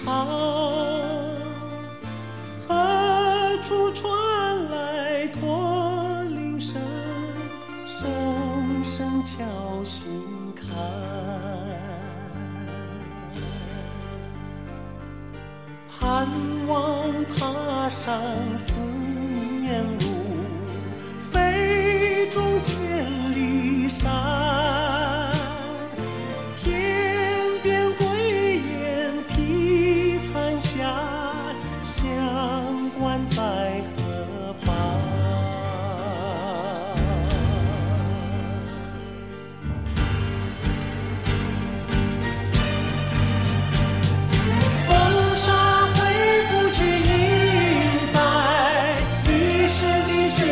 何处传来驼铃声，声声敲心坎。盼望踏上思念路，飞中千里山。天边归雁披残霞，乡关在何方？风沙挥不去印在历史的血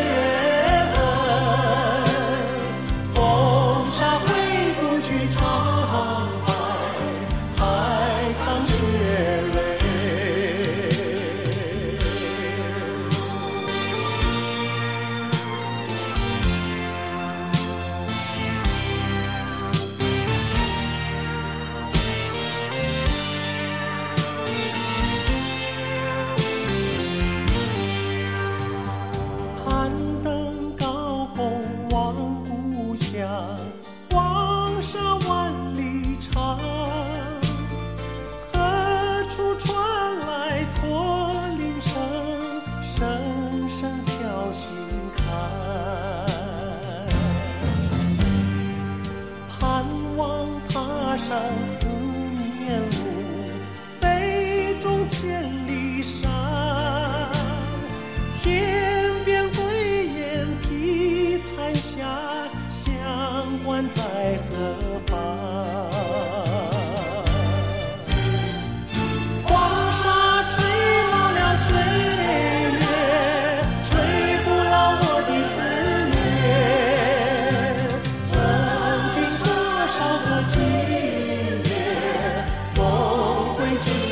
痕，风沙挥不去苍白海棠血泪。攀登高峰望故乡，黄沙万里长。何处传来驼铃声，声声敲心坎。盼望踏上思念路，飞中千里山。天边归雁披残霞，乡关在何方？黄沙吹老了岁月，吹不老我的思念。曾经多少个今夜，梦回去